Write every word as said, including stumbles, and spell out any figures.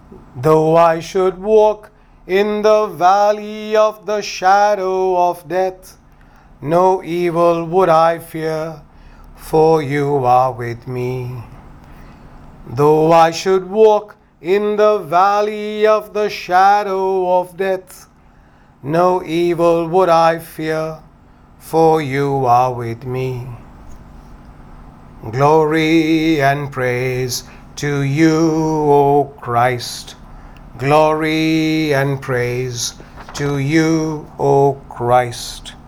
Though I should walk in the valley of the shadow of death, no evil would I fear, for you are with me. Though I should walk in the valley of the shadow of death, no evil would I fear, for you are with me. Glory and praise to you, O Christ. Glory and praise to you, O Christ.